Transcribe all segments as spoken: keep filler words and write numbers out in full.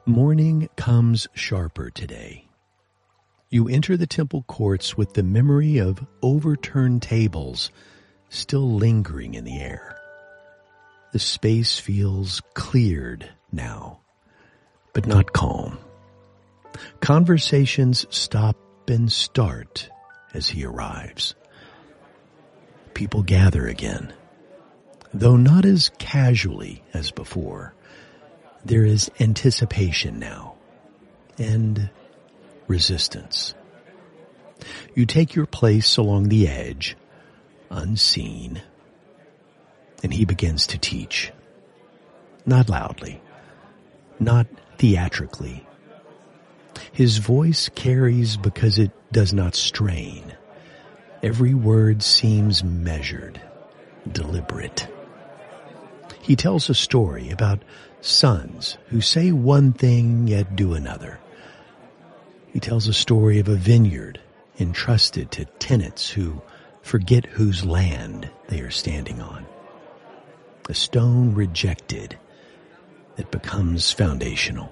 Morning comes sharper today. You enter the temple courts with the memory of overturned tables still lingering in the air. The space feels cleared now, but not calm. Conversations stop and start as he arrives. People gather again, though not as casually as before. There is anticipation now, and resistance. You take your place along the edge, unseen, and he begins to teach. Not loudly, not theatrically. His voice carries because it does not strain. Every word seems measured, deliberate. He tells a story about sons who say one thing yet do another. He tells a story of a vineyard entrusted to tenants who forget whose land they are standing on. A stone rejected that becomes foundational.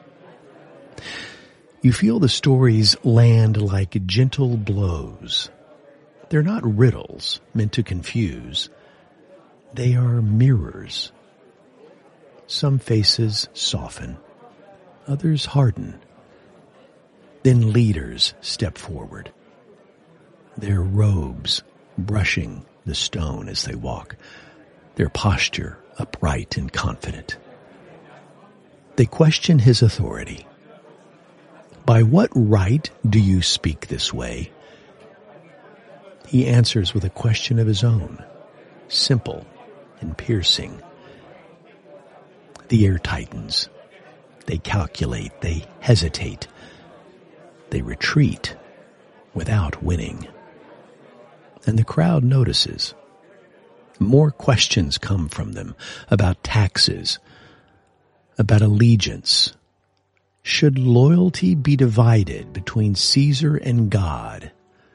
You feel the stories land like gentle blows. They're not riddles meant to confuse. They are mirrors. Some faces soften, others harden. Then leaders step forward, their robes brushing the stone as they walk, their posture upright and confident. They question his authority. By what right do you speak this way? He answers with a question of his own, simple and piercing. The air tightens. They calculate. They hesitate. They retreat without winning. And the crowd notices. More questions come from them about taxes, about allegiance. Should loyalty be divided between Caesar and God?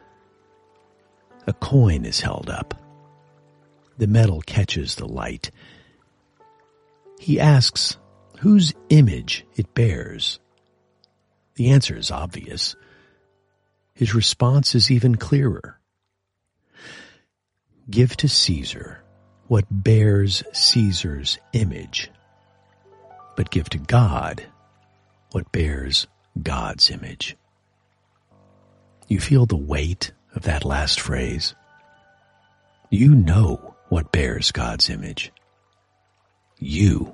A coin is held up. The metal catches the light. He asks whose image it bears. The answer is obvious. His response is even clearer. Give to Caesar what bears Caesar's image, but give to God what bears God's image. You feel the weight of that last phrase. You know what bears God's image. You.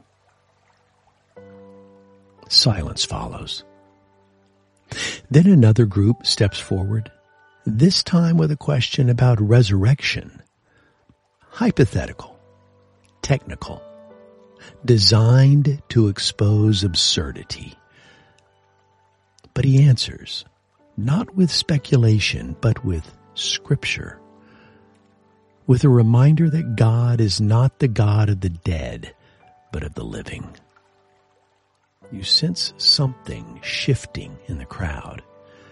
Silence follows. Then another group steps forward, this time with a question about resurrection. Hypothetical, technical, designed to expose absurdity. But he answers, not with speculation, but with scripture, with a reminder that God is not the God of the dead, but of the living. You sense something shifting in the crowd.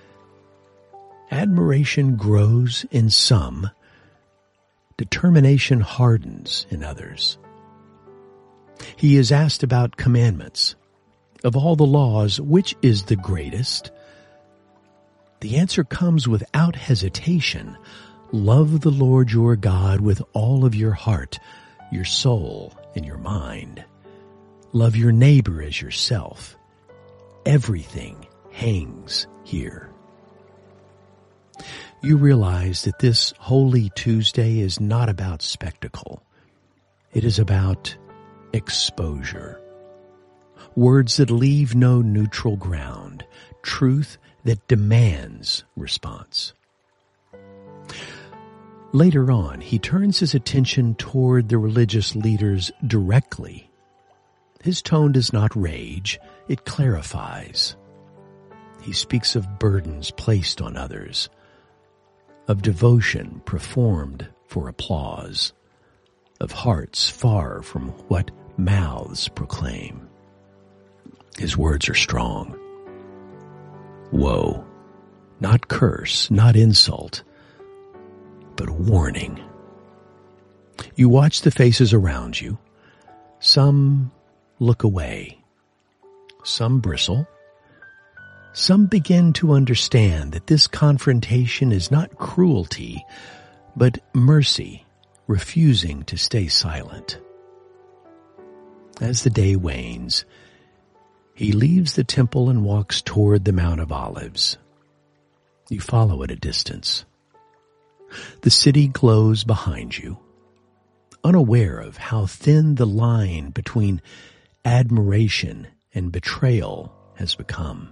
Admiration grows in some. Determination hardens in others. He is asked about commandments. Of all the laws, which is the greatest? The answer comes without hesitation. Love the Lord your God with all of your heart, your soul, and your mind. Love your neighbor as yourself. Everything hangs here. You realize that this Holy Tuesday is not about spectacle. It is about exposure. Words that leave no neutral ground. Truth that demands response. Later on, he turns his attention toward the religious leaders directly. His tone does not rage, it clarifies. He speaks of burdens placed on others, of devotion performed for applause, of hearts far from what mouths proclaim. His words are strong. Woe, not curse, not insult, but warning. You watch the faces around you. Some look away. Some bristle. Some begin to understand that this confrontation is not cruelty, but mercy, refusing to stay silent. As the day wanes, he leaves the temple and walks toward the Mount of Olives. You follow at a distance. The city glows behind you, unaware of how thin the line between admiration and betrayal has become.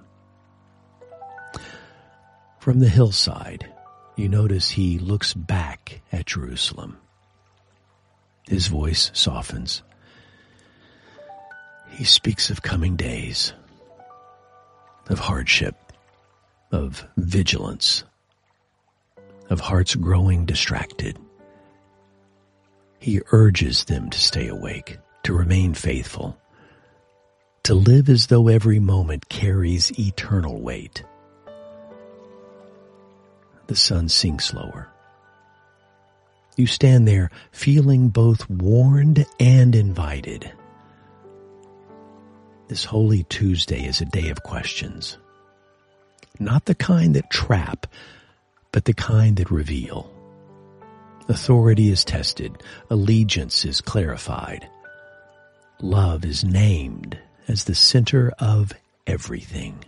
From the hillside, you notice he looks back at Jerusalem. His voice softens. He speaks of coming days, of hardship, of vigilance, of hearts growing distracted. He urges them to stay awake, to remain faithful, to live as though every moment carries eternal weight. The sun sinks lower. You stand there feeling both warned and invited. This Holy Tuesday is a day of questions. Not the kind that trap, but the kind that reveal. Authority is tested. Allegiance is clarified. Love is named as the center of everything.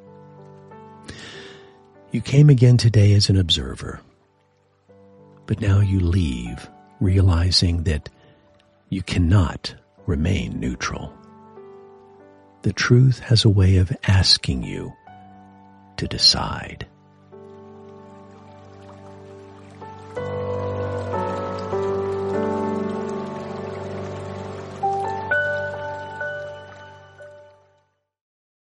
You came again today as an observer, but now you leave realizing that you cannot remain neutral. The truth has a way of asking you to decide.